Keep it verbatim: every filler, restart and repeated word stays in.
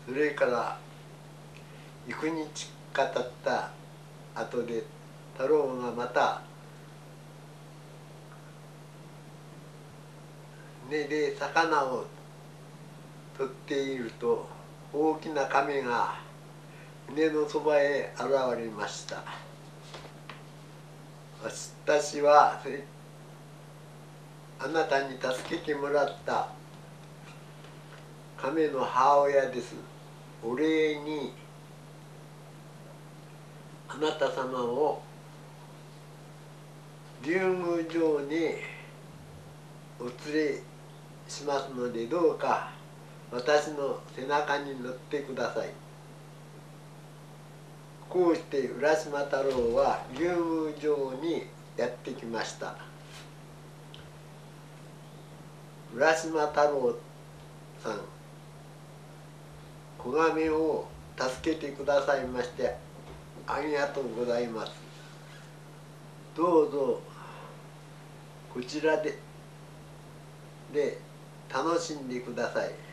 それから幾日か経った後で太郎がまた根で魚を取っていると大きな亀が船のそばへ現れました。私はあなたに助けてもらった亀の母親です。お礼にあなた様を竜宮城にお連れしますので、どうか私の背中に乗ってください。こうして浦島太郎は竜宮城にやってきました。浦島太郎さん、子亀を助けてくださいましてありがとうございます。どうぞこちらでで楽しんでください。